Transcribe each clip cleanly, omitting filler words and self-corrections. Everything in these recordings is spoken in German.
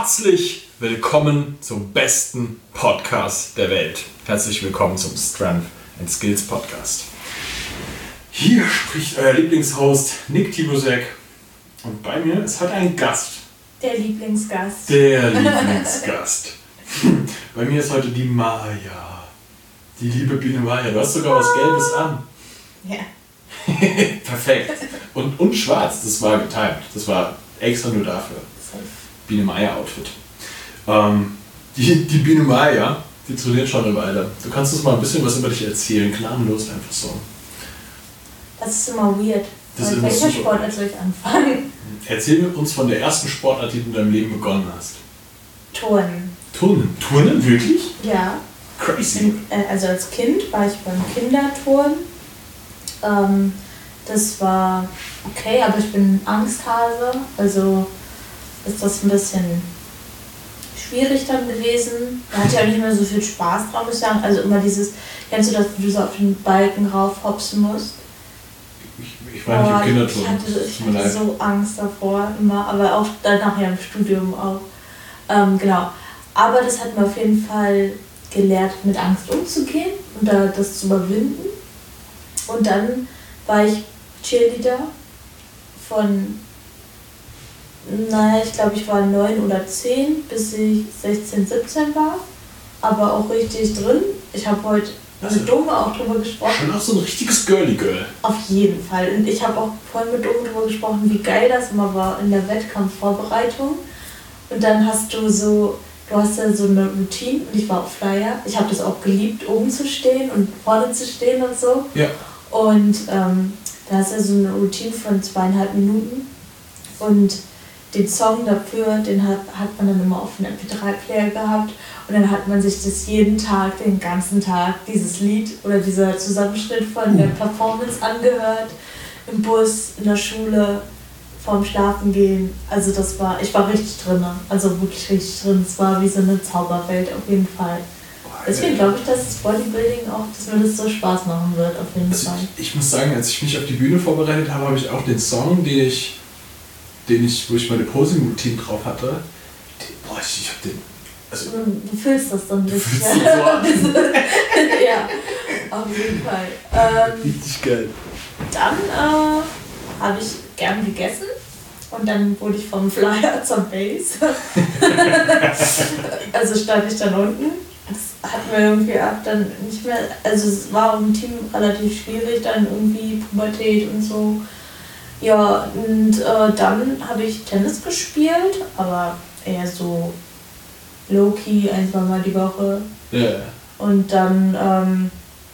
Herzlich willkommen zum besten Podcast der Welt. Herzlich willkommen zum Strength and Skills Podcast. Hier spricht euer Lieblingshost Nick Tibusek und bei mir ist heute ein Gast. Der Lieblingsgast. Bei mir ist heute die Maja. Die liebe Biene Maja. Du hast sogar was Gelbes an. Ja. Perfekt. Und schwarz, das war getimed. Das war extra nur dafür. Biene Maja Outfit. Die Biene Maja, die trainiert schon eine Weile. Du kannst uns mal ein bisschen was über dich erzählen. Gnadenlos einfach so. Das ist immer weird. Mit welcher Sportart soll ich anfangen? Erzähl uns von der ersten Sportart, die du in deinem Leben begonnen hast. Turnen. Turnen? Wirklich? Ja. Crazy. Also als Kind war ich beim Kinderturnen. Das war okay, aber ich bin Angsthase. Also ist das ein bisschen schwierig dann gewesen. Da hatte ich auch nicht mehr so viel Spaß drauf, muss ich sagen. Also immer dieses, kennst du das, du so auf den Balken rauf hopsen musst? Ich war nicht im Kinderturnen. Ich hatte so Angst davor, immer, aber auch dann nachher im Studium auch. Genau. Aber das hat mir auf jeden Fall gelehrt, mit Angst umzugehen und das zu überwinden. Und dann war ich Cheerleader von, ich glaube, ich war 9 oder 10, bis ich 16, 17 war. Aber auch richtig drin. Ich habe heute mit Dome auch drüber gesprochen. Schon auch so ein richtiges Girly-Girl. Auf jeden Fall. Und ich habe auch vorhin mit Dome drüber gesprochen, wie geil das immer war in der Wettkampfvorbereitung. Und dann hast du hast ja so eine Routine. Und ich war auch Flyer. Ich habe das auch geliebt, oben zu stehen und vorne zu stehen und so. Ja. Und da ist ja so eine Routine von 2,5 Minuten. Und den Song dafür, den hat man dann immer auf einem MP3-Player gehabt. Und dann hat man sich das jeden Tag, den ganzen Tag, dieses Lied oder dieser Zusammenschnitt von der Performance angehört. Im Bus, in der Schule, vorm Schlafengehen. Also ich war richtig drin. Also wirklich richtig drin. Es war wie so eine Zauberwelt auf jeden Fall. Deswegen glaube ich, dass das Bodybuilding auch, dass mir das so Spaß machen wird, auf jeden Fall. Ich muss sagen, als ich mich auf die Bühne vorbereitet habe, habe ich auch den Song, wo ich meine Posing-Routine drauf hatte. Ich hab den. Also, du fühlst das dann nicht. So ja, auf jeden Fall. Richtig geil. Dann habe ich gern gegessen und dann wurde ich vom Flyer zur Base. Also stand ich dann unten. Das hat mir irgendwie dann nicht mehr, also es war im Team relativ schwierig, dann irgendwie Pubertät und so. Ja, und dann habe ich Tennis gespielt, aber eher so low-key, 1-2 Mal die Woche. Yeah. Und dann,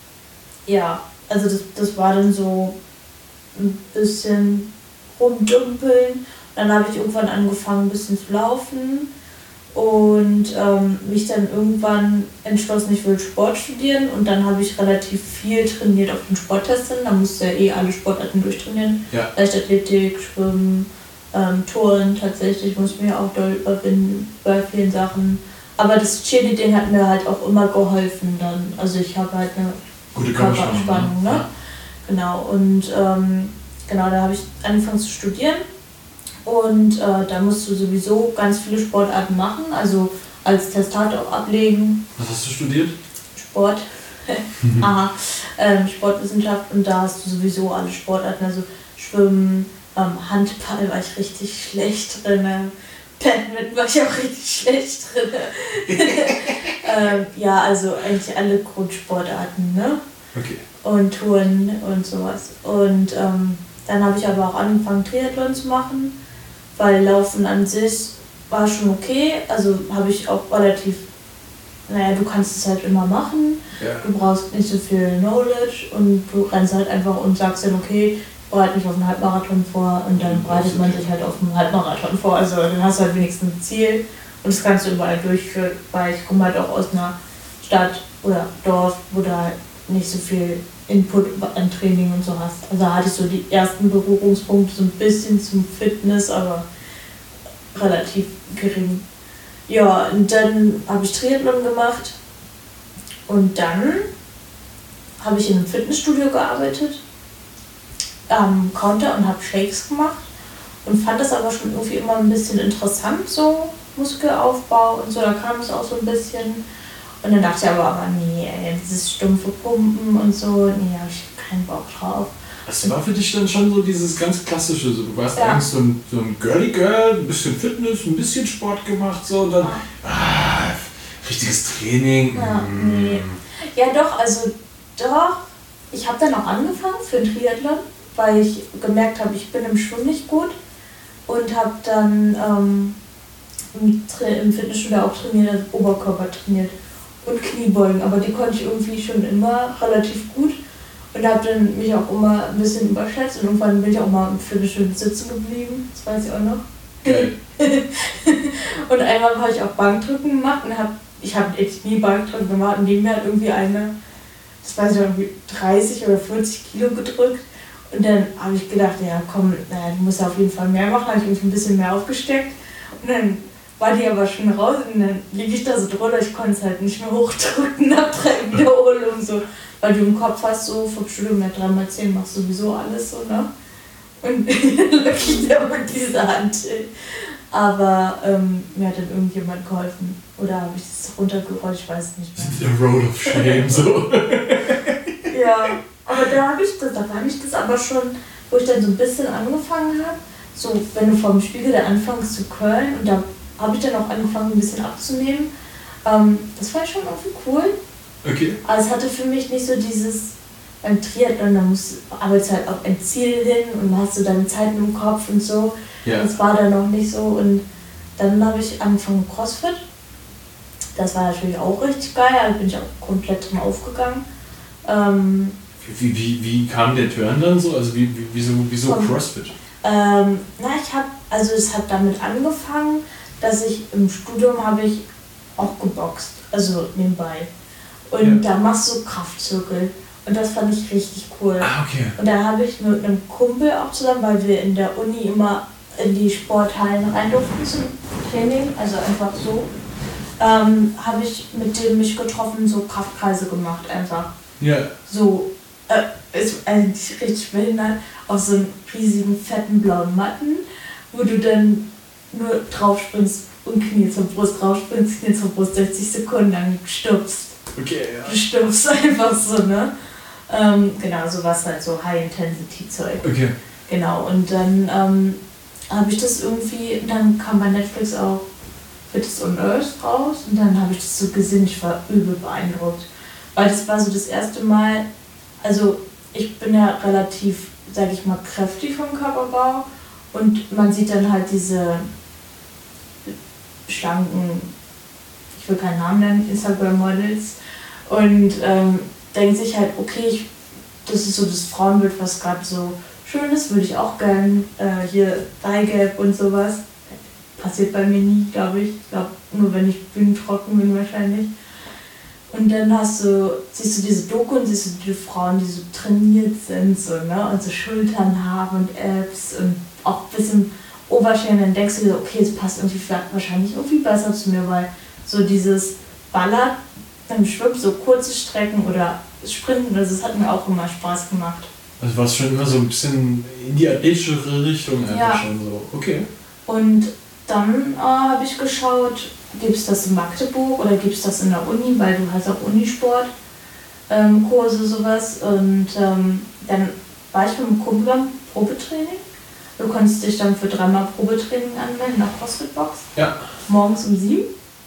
also das war dann so ein bisschen rumdümpeln. Dann habe ich irgendwann angefangen, ein bisschen zu laufen und mich dann irgendwann entschlossen, ich will Sport studieren. Und dann habe ich relativ viel trainiert auf den Sporttests. Da musste ja alle Sportarten durchtrainieren. Ja. Leichtathletik, Schwimmen, Touren tatsächlich, muss ich mir auch doll überwinden bei vielen Sachen. Aber das Cheerleading hat mir halt auch immer geholfen dann. Also ich habe halt eine gute Körperspannung, ne? Ja. Genau, und da habe ich angefangen zu studieren. Und da musst du sowieso ganz viele Sportarten machen, also als Testat auch ablegen. Was hast du studiert? Sport. Aha. Sportwissenschaft, und da hast du sowieso alle Sportarten, also Schwimmen, Handball war ich richtig schlecht drin, Badminton war ich auch richtig schlecht drin. Ja, also eigentlich alle Grundsportarten, ne? Okay. Und Touren und sowas. Und dann habe ich aber auch angefangen, Triathlon zu machen, weil Laufen an sich war schon okay. Also habe ich auch relativ, du kannst es halt immer machen. Ja. Du brauchst nicht so viel Knowledge und du rennst halt einfach und sagst dann, okay, ich bereite mich auf einen Halbmarathon vor, und dann bereitet man sich halt auf einen Halbmarathon vor. Also dann hast du halt wenigstens ein Ziel und das kannst du überall durchführen, weil ich komme halt auch aus einer Stadt oder Dorf, wo du halt nicht so viel Input an Training und so hast. Also da hatte ich so die ersten Berührungspunkte so ein bisschen zum Fitness, aber relativ gering. Ja, und dann habe ich Triathlon gemacht und dann habe ich in einem Fitnessstudio gearbeitet am Counter und habe Shakes gemacht und fand das aber schon irgendwie immer ein bisschen interessant so Muskelaufbau und so, da kam es auch so ein bisschen. Und dann dachte ich aber nee, ey, dieses stumpfe Pumpen und so, nee, habe ich keinen Bock drauf. Das war für dich dann schon so dieses ganz klassische, so, du warst eigentlich so ein Girly Girl, ein bisschen Fitness, ein bisschen Sport gemacht, so, und dann, richtiges Training. Ja, nee. Ja doch, ich habe dann auch angefangen für den Triathlon, weil ich gemerkt habe, ich bin im Schwimmen nicht gut und habe dann im Fitnessstudio auch trainiert, also Oberkörper trainiert und Kniebeugen, aber die konnte ich irgendwie schon immer relativ gut und habe dann mich auch immer ein bisschen überschätzt und irgendwann bin ich auch mal im Fitnessstudio sitzen geblieben, das weiß ich auch noch. Geil. Und einmal habe ich auch Bankdrücken gemacht und ich habe echt nie Bankdrücken gemacht und neben mir hat irgendwie eine, das weiß ich irgendwie 30 oder 40 Kilo gedrückt und dann habe ich gedacht, ja komm, du musst auf jeden Fall mehr machen, habe ich irgendwie ein bisschen mehr aufgesteckt und dann war die aber schon raus und dann liege ich da so drunter, ich konnte es halt nicht mehr hochdrücken nach 3 Wiederholungen so, weil du im Kopf hast so vom Studium ja 3x10 machst sowieso alles so, ne? Und dann lag ich da mit dieser Hand. Aber mir hat dann irgendjemand geholfen. Oder habe ich das runtergerollt, ich weiß es nicht mehr. The Road of Shame, so. Ja, aber da habe ich das aber schon, wo ich dann so ein bisschen angefangen habe, so wenn du vorm Spiegel dann anfängst zu curlen und da habe ich dann auch angefangen ein bisschen abzunehmen. Das fand ich schon irgendwie cool. Okay. Aber es hatte für mich nicht so dieses, beim Triathlon, da arbeitest du halt auf ein Ziel hin und hast du deine Zeiten im Kopf und so. Ja. Das war dann noch nicht so und dann habe ich angefangen CrossFit. Das war natürlich auch richtig geil, da bin ich auch komplett drin aufgegangen. Wie kam der Turn dann so? Also wieso CrossFit? Es hat damit angefangen, dass ich im Studium habe ich auch geboxt, also nebenbei. Und da machst du Kraftzirkel. Und das fand ich richtig cool. Ah, okay. Und da habe ich mit einem Kumpel auch zusammen, weil wir in der Uni immer in die Sporthallen rein durften zum Training, also einfach so, habe ich mit dem mich getroffen, so Kraftkreise gemacht einfach. Ja. So, ist eigentlich richtig behindert, auf so einen riesigen, fetten, blauen Matten, wo du dann nur drauf springst und Knie zur Brust, drauf springst, Knie zur Brust, 60 Sekunden lang stirbst. Okay, ja. Du stirbst einfach so, ne? Genau, sowas halt, so High-Intensity-Zeug. Okay. Genau, und dann habe ich das irgendwie, dann kam bei Netflix auch Fitness on Earth raus und dann habe ich das so gesehen, ich war übel beeindruckt. Weil das war so das erste Mal, also ich bin ja relativ, sag ich mal, kräftig vom Körperbau und man sieht dann halt diese schlanken, ich will keinen Namen nennen, Instagram-Models und denkt sich halt, okay, das ist so das Frauenbild, was gerade so schön ist, würde ich auch gern, hier Thigh-Gap und sowas. Passiert bei mir nie, glaube ich. Ich glaube, nur wenn ich bühnentrocken bin wahrscheinlich. Und dann siehst du diese Doku und siehst du die Frauen, die so trainiert sind, so, ne? Und so Schultern haben und Abs und auch ein bisschen Oberschenkel. Und dann denkst du dir, okay, es passt irgendwie wahrscheinlich irgendwie besser zu mir, weil so dieses Ballern beim Schwimmen, so kurze Strecken oder Sprinten, das hat mir auch immer Spaß gemacht. Also war es schon immer so ein bisschen in die athletischere Richtung einfach schon so. Okay. Und dann habe ich geschaut, gibt es das in Magdeburg oder gibt es das in der Uni, weil du hast auch Unisport, Kurse, sowas. Und dann war ich mit einem Kumpel beim Probetraining. Du konntest dich dann für 3-mal Probetraining anmelden nach CrossFit-Box. Ja. Morgens um 7.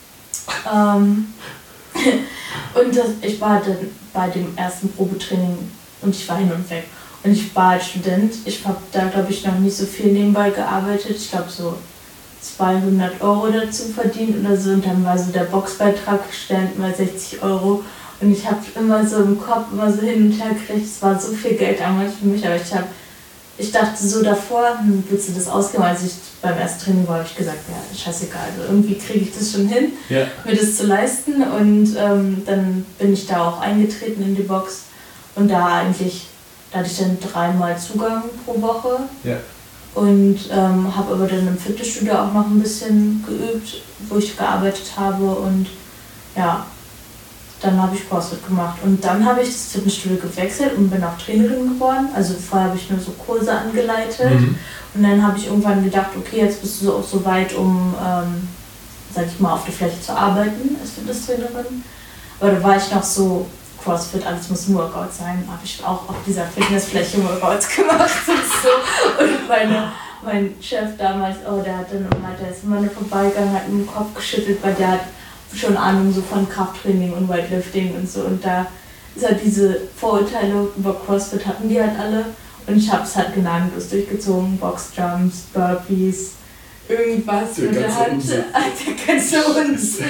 Und ich war dann bei dem ersten Probetraining und ich war hin und weg. Und ich war als Student, ich habe da glaube ich noch nicht so viel nebenbei gearbeitet, ich glaube so 200 € dazu verdient oder so und dann war so der Boxbeitrag gestellt mal 60 € und ich habe immer so im Kopf immer so hin und her gekriegt, es war so viel Geld damals für mich, aber ich dachte so davor, willst du das ausgeben, als ich beim ersten Training war, habe ich gesagt, ja, scheißegal, also irgendwie kriege ich das schon hin, mir das zu leisten und dann bin ich da auch eingetreten in die Box und da hatte ich dann 3-mal Zugang pro Woche. Ja. Und habe aber dann im Fitnessstudio auch noch ein bisschen geübt, wo ich gearbeitet habe und ja, dann habe ich CrossFit gemacht. Und dann habe ich das Fitnessstudio gewechselt und bin auch Trainerin geworden. Also vorher habe ich nur so Kurse angeleitet und dann habe ich irgendwann gedacht, okay, jetzt bist du auch so weit, um sag ich mal, auf der Fläche zu arbeiten als Fitnesstrainerin. Aber da war ich noch so, CrossFit, alles muss ein Workout sein, habe ich auch auf dieser Fitnessfläche Workouts gemacht und so. Und mein Chef damals, der hat dann immer, der ist immer nur vorbeigegangen, hat mit dem Kopf geschüttelt, weil der hat schon Ahnung so von Krafttraining und Weightlifting und so. Und da ist halt diese Vorurteile über CrossFit hatten die halt alle. Und ich habe es halt gnadenlos durchgezogen, Boxjumps, Burpees, irgendwas mit der Hand. Der ganze Unsinn.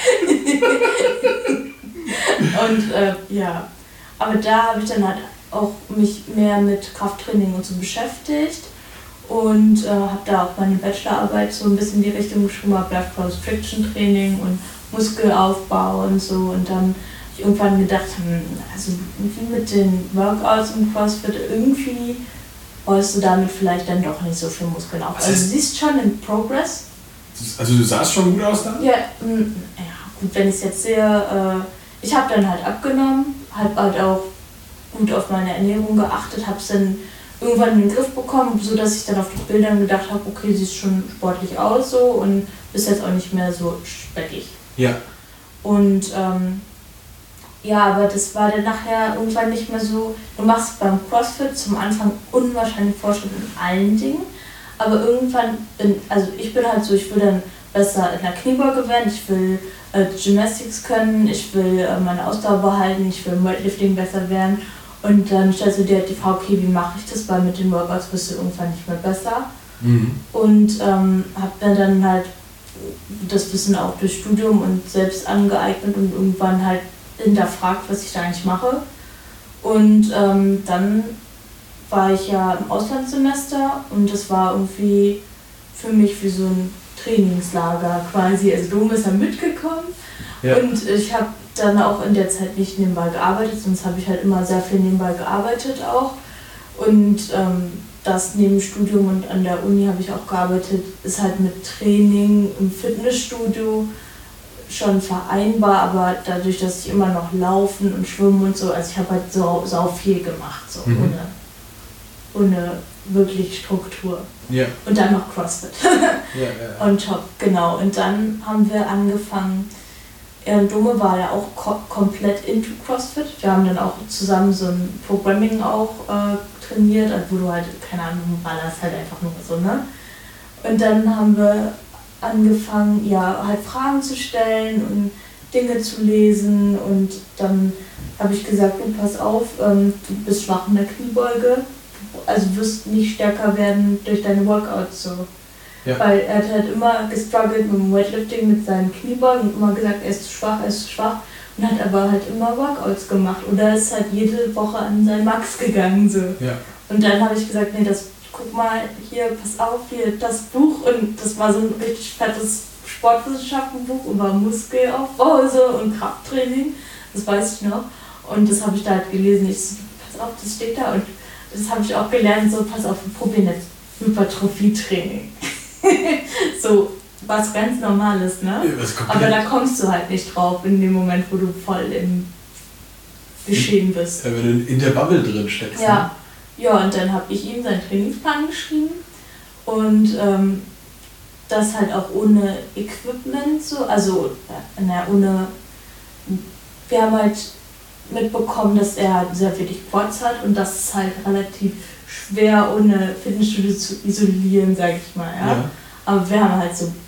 Und ja, aber da habe ich dann halt auch mich mehr mit Krafttraining und so beschäftigt und habe da auch meine Bachelorarbeit so ein bisschen in die Richtung geschrieben, Blood Flow Restriction Training und Muskelaufbau und so. Und dann habe ich irgendwann gedacht, also irgendwie mit den Workouts im CrossFit, irgendwie baust du damit vielleicht dann doch nicht so viel Muskeln auf. Also du siehst schon den Progress. Also du sahst schon gut aus dann? Ja, gut, wenn ich es jetzt sehe, ich habe dann halt abgenommen, habe halt auch gut auf meine Ernährung geachtet, habe es dann irgendwann in den Griff bekommen, sodass ich dann auf den Bildern gedacht habe, okay, siehst schon sportlich aus so und bist jetzt auch nicht mehr so speckig. Ja. Und ja, aber das war dann nachher irgendwann nicht mehr so, du machst beim CrossFit zum Anfang unwahrscheinlich Fortschritt in allen Dingen, aber irgendwann ich bin halt so, ich will dann besser in der Kniebeuge werden, ich will Gymnastics können, ich will meine Ausdauer behalten, ich will im Weightlifting besser werden und dann stellst du dir halt die Frage, okay, wie mache ich das, weil mit den Workouts bist du irgendwann nicht mehr besser. Und habe mir dann halt das Wissen auch durch Studium und selbst angeeignet und irgendwann halt hinterfragt, was ich da eigentlich mache. Und dann war ich ja im Auslandssemester und das war irgendwie für mich wie so ein Trainingslager quasi. Also Dom ist dann mitgekommen und ich habe dann auch in der Zeit nicht nebenbei gearbeitet, sonst habe ich halt immer sehr viel nebenbei gearbeitet auch. Und das neben dem Studium und an der Uni habe ich auch gearbeitet, ist halt mit Training im Fitnessstudio schon vereinbar, aber dadurch, dass ich immer noch laufen und schwimmen und so, also ich habe halt sau viel gemacht, so ohne wirklich Struktur. Ja. Und dann noch CrossFit. On top, genau. Und dann haben wir angefangen, Dome war ja auch komplett into CrossFit. Wir haben dann auch zusammen so ein Programming auch trainiert, wo du halt, keine Ahnung, ballerst halt einfach nur so, ne? Und dann haben wir angefangen, ja, halt Fragen zu stellen und Dinge zu lesen und dann habe ich gesagt, pass auf, du bist schwach in der Kniebeuge, also wirst nicht stärker werden durch deine Workouts so. Ja. Weil er hat halt immer gestruggelt mit dem Weightlifting, mit seinen Kniebeugen und immer gesagt, er ist zu schwach und hat aber halt immer Workouts gemacht oder ist halt jede Woche an seinen Max gegangen so. Ja. Und dann habe ich gesagt, nee, guck mal, hier, pass auf, hier das Buch und das war so ein richtig fettes Sportwissenschaftenbuch über Muskelaufbau so, und Krafttraining, das weiß ich noch. Und das habe ich da halt gelesen, ich so, pass auf, das steht da und das habe ich auch gelernt, so, pass auf, wir probieren jetzt Hypertrophie-Training. So, was ganz Normales, ne? Ja, aber da kommst du halt nicht drauf in dem Moment, wo du voll im Geschehen bist. Ja, wenn du in der Bubble drin steckst. Ja. Ne? Ja, und dann habe ich ihm seinen Trainingsplan geschrieben und das halt auch ohne Equipment so, also wir haben halt mitbekommen, dass er sehr wenig Quads hat und das ist halt relativ schwer ohne Fitnessstudio zu isolieren, sag ich mal, ja. Aber wir haben halt so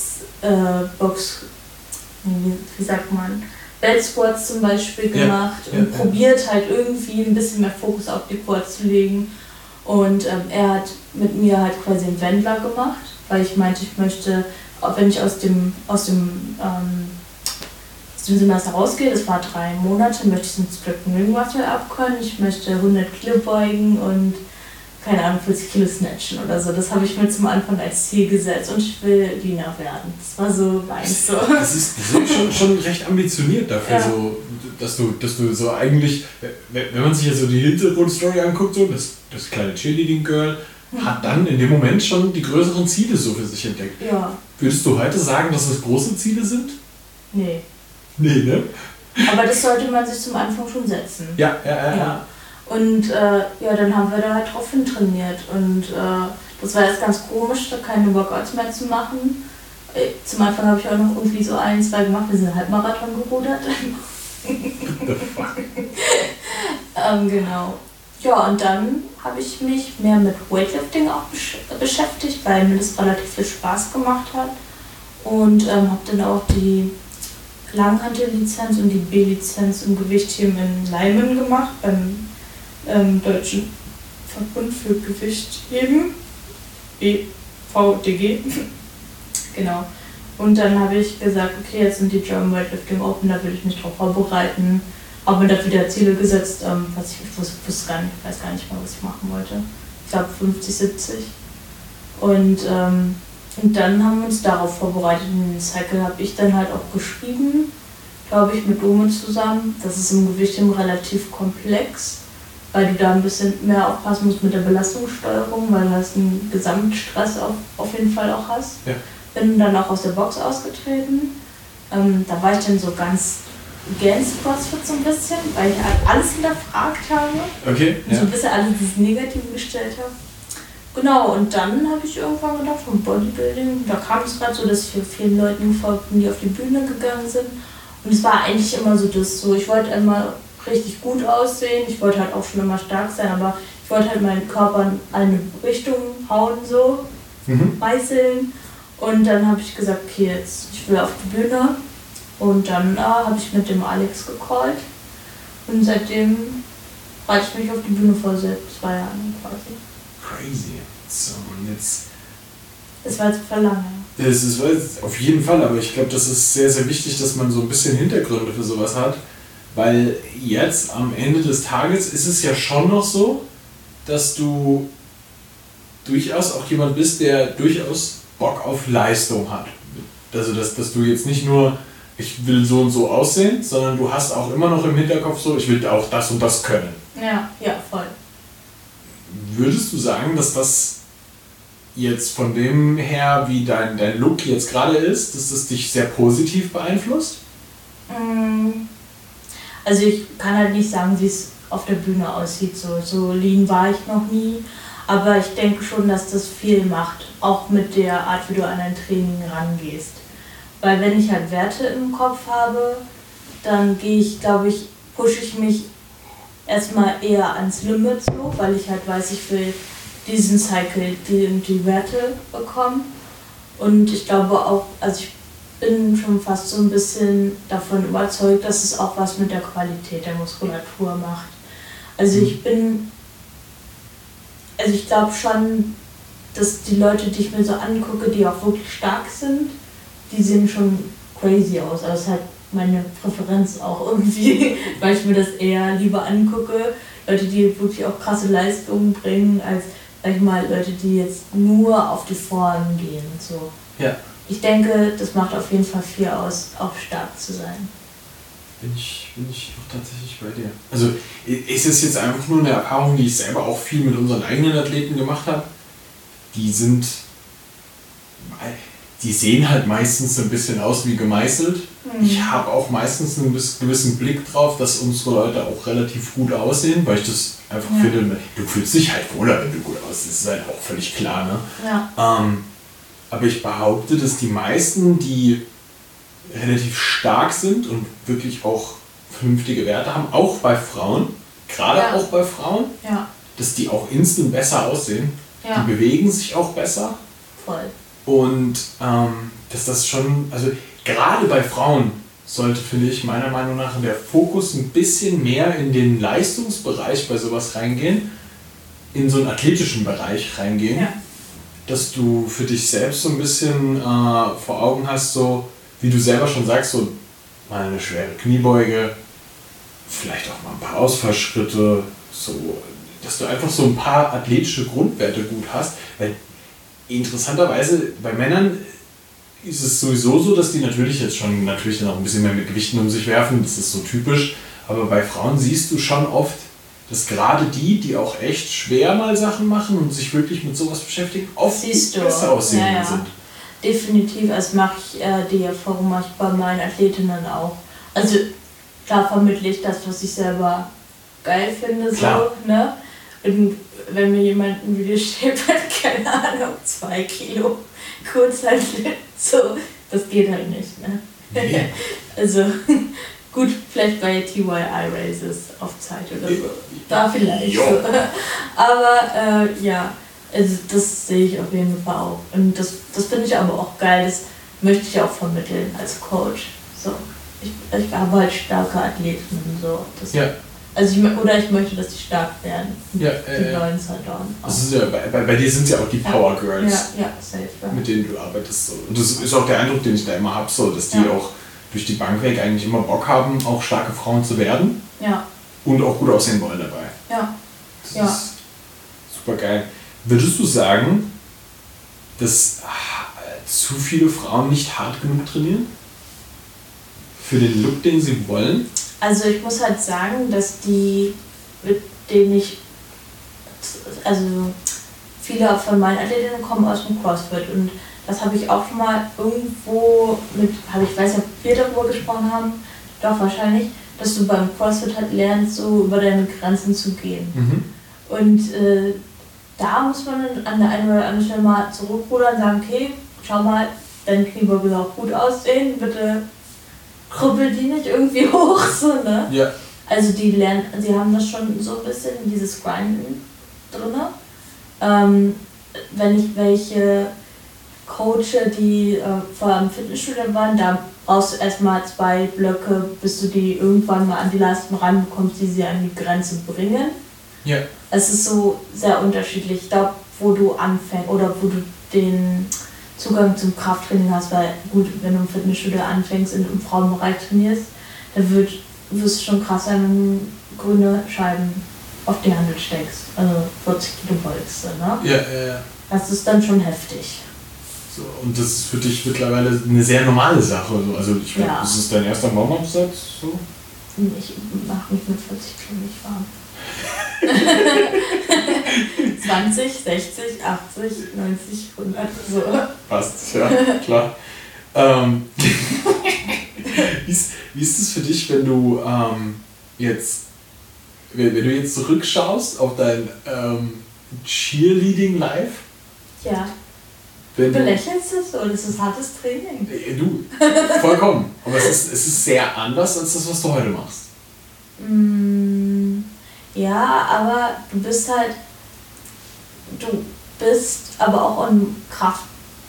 wie sagt man, Belt Squats zum Beispiel gemacht und probiert halt irgendwie ein bisschen mehr Fokus auf die Quads zu legen. Und er hat mit mir halt quasi einen Wendler gemacht, weil ich meinte, ich möchte, auch wenn ich aus dem Semester rausgehe, das war 3 Monate, möchte ich einen Strict Ring Muscle abkönnen, ich möchte 100 Kilo beugen und keine Ahnung, 40 Kilo snatchen oder so. Das habe ich mir zum Anfang als Ziel gesetzt und ich will Diener werden. Das war so meins so. Das ist schon recht ambitioniert dafür, so, dass du so eigentlich, wenn man sich jetzt so die Hintergrundstory anguckt, so, das kleine Cheerleading-Girl hat dann in dem Moment schon die größeren Ziele so für sich entdeckt. Ja. Würdest du heute sagen, dass das große Ziele sind? Nee. Nee, ne? Aber das sollte man sich zum Anfang schon setzen. Ja. Und dann haben wir da halt drauf hin trainiert und das war jetzt ganz komisch, da keine Workouts mehr zu machen. Zum Anfang habe ich auch noch irgendwie so 1, 2 gemacht, wir sind Halbmarathon gerudert. Genau. Ja, und dann habe ich mich mehr mit Weightlifting auch beschäftigt, weil mir das relativ viel Spaß gemacht hat. Und habe dann auch die Langhantellizenz und die B-Lizenz im Gewichtheben in Leimen gemacht, beim Deutschen Verbund für Gewichtheben, BVDG. Genau. Und dann habe ich gesagt, okay, jetzt sind die German Weightlifting Open, da will ich mich drauf vorbereiten. Habe mir da wieder Ziele gesetzt, was ich weiß gar nicht mal, was ich machen wollte. Ich glaube 50, 70. Und dann haben wir uns darauf vorbereitet. In den Cycle habe ich dann halt auch geschrieben, glaube ich, mit Dome zusammen. Das ist im Gewichtheben relativ komplex, weil du da ein bisschen mehr aufpassen musst mit der Belastungssteuerung, weil du hast einen Gesamtstress auf jeden Fall auch hast. Ja. Bin dann auch aus der Box ausgetreten. Da war ich dann so ganz against CrossFit so ein bisschen, weil ich halt alles hinterfragt habe. Okay. Und so ein bisschen alles dieses Negative gestellt habe. Genau, und dann habe ich irgendwann gedacht, vom Bodybuilding, da kam es gerade so, dass ich vielen Leuten gefolgt bin, die auf die Bühne gegangen sind. Und es war eigentlich immer so, ich wollte immer richtig gut aussehen, ich wollte halt auch schon immer stark sein, aber ich wollte halt meinen Körper in eine Richtung hauen, so, meißeln. Und dann habe ich gesagt, okay, jetzt, ich will auf die Bühne. Und dann habe ich mit dem Alex gecallt. Und seitdem reite ich mich auf die Bühne vor seit 2 Jahren quasi. Crazy. So, und jetzt... Das war jetzt voll lange. Das ist auf jeden Fall, aber ich glaube, das ist sehr, sehr wichtig, dass man so ein bisschen Hintergründe für sowas hat. Weil jetzt am Ende des Tages ist es ja schon noch so, dass du durchaus auch jemand bist, der durchaus Bock auf Leistung hat. Also dass du jetzt nicht nur, ich will so und so aussehen, sondern du hast auch immer noch im Hinterkopf so, ich will auch das und das können. Ja, voll. Würdest du sagen, dass das jetzt von dem her, wie dein Look jetzt gerade ist, dass das dich sehr positiv beeinflusst? Also ich kann halt nicht sagen, wie es auf der Bühne aussieht. So lean war ich noch nie. Aber ich denke schon, dass das viel macht, auch mit der Art, wie du an dein Training rangehst. Weil wenn ich halt Werte im Kopf habe, dann pushe ich mich erstmal eher ans Limit so, weil ich halt weiß, ich will diesen Cycle, die Werte bekommen. Und ich glaube auch, also ich bin schon fast so ein bisschen davon überzeugt, dass es auch was mit der Qualität der Muskulatur macht. Also ich glaube schon, dass die Leute, die ich mir so angucke, die auch wirklich stark sind, die sehen schon crazy aus. Also es ist halt meine Präferenz auch irgendwie, weil ich mir das eher lieber angucke. Leute, die wirklich auch krasse Leistungen bringen, als, sag ich mal, Leute, die jetzt nur auf die Form gehen. So. Ja. Ich denke, das macht auf jeden Fall viel aus, auch stark zu sein. Bin ich auch tatsächlich bei dir. Also ist es jetzt einfach nur eine Erfahrung, die ich selber auch viel mit unseren eigenen Athleten gemacht habe. Die sehen halt meistens ein bisschen aus wie gemeißelt. Ich habe auch meistens einen gewissen Blick drauf, dass unsere Leute auch relativ gut aussehen, weil ich das einfach finde, du fühlst dich halt wohler, wenn du gut aussiehst. Das ist halt auch völlig klar, ne? Ja. Aber ich behaupte, dass die meisten, die relativ stark sind und wirklich auch vernünftige Werte haben, auch bei Frauen, gerade auch bei Frauen, dass die auch instant besser aussehen. Ja. Die bewegen sich auch besser. Voll. Und dass das schon, also gerade bei Frauen sollte, finde ich, meiner Meinung nach der Fokus ein bisschen mehr in den Leistungsbereich bei sowas reingehen, in so einen athletischen Bereich reingehen, dass du für dich selbst so ein bisschen vor Augen hast, so wie du selber schon sagst, so mal eine schwere Kniebeuge, vielleicht auch mal ein paar Ausfallschritte, so, dass du einfach so ein paar athletische Grundwerte gut hast, weil interessanterweise bei Männern ist es sowieso so, dass die natürlich dann auch ein bisschen mehr mit Gewichten um sich werfen, das ist so typisch, aber bei Frauen siehst du schon oft, dass gerade die auch echt schwer mal Sachen machen und sich wirklich mit sowas beschäftigen, oft besser aussehen sind. Definitiv, das mache ich, die Erfahrung mache ich bei meinen Athletinnen auch. Also klar vermittle ich das, was ich selber geil finde, so, ne? Und wenn mir jemand ein Video schickt, hat keine Ahnung, 2 Kilo kurz halt so, das geht halt nicht, ne? Nee. Also, gut, vielleicht bei TYI Races auf Zeit oder so. Da vielleicht. So. Aber ja, also das sehe ich auf jeden Fall auch. Und das finde ich aber auch geil, das möchte ich auch vermitteln als Coach. So, ich habe halt starke Athleten und so. Das, ja. Also ich möchte, dass die stark werden. Ja, die wollen es halt auch. Das ist ja, bei dir sind es ja auch die Power Girls, ja, safe, ja. Mit denen du arbeitest. So. Und das ist auch der Eindruck, den ich da immer habe, so, dass die auch durch die Bank weg eigentlich immer Bock haben, auch starke Frauen zu werden. Ja. Und auch gut aussehen wollen dabei. Ja. Das ist super geil. Würdest du sagen, dass zu viele Frauen nicht hart genug trainieren? Für den Look, den sie wollen? Also ich muss halt sagen, dass die, mit denen ich, also viele von meinen Athletinnen kommen aus dem CrossFit und das habe ich auch schon mal irgendwo ich weiß nicht, ob wir darüber gesprochen haben, doch wahrscheinlich, dass du beim CrossFit halt lernst, so über deine Grenzen zu gehen. Mhm. Und da muss man dann an der einen oder anderen Stelle mal zurückrudern und sagen, okay, schau mal, deine Kniebeuge soll auch gut aussehen, bitte krüppel die nicht irgendwie hoch, so, ne? Ja. Also sie haben das schon so ein bisschen, dieses Grinden drin. Wenn ich welche coache, die vorher im Fitnessstudio waren, da brauchst du erstmal 2 Blöcke, bis du die irgendwann mal an die Leistung ranbekommst, die sie an die Grenze bringen. Ja. Es ist so sehr unterschiedlich. Ich glaube, wo du anfängst oder wo du den Zugang zum Krafttraining hast, weil gut, wenn du im Fitnessstudio anfängst und im Frauenbereich trainierst, dann wirst du schon krass sein, wenn du grüne Scheiben auf die Hand steckst. Also 40 Kilo beugst, ne? Ja. Das ist dann schon heftig. So, und das ist für dich mittlerweile eine sehr normale Sache. Also ich meine, ist es dein erster Warm-up-Satz? So? Ich mache mich mit 40 Kilo nicht warm. 20, 60, 80, 90, 100, so. Passt, ja, klar. Wie ist es für dich, wenn du jetzt zurückschaust auf dein Cheerleading live? Ja. Du belächelst es so, das ist hartes Training. Du, vollkommen. Aber es ist sehr anders als das, was du heute machst. Ja, aber du bist aber auch in Kraft.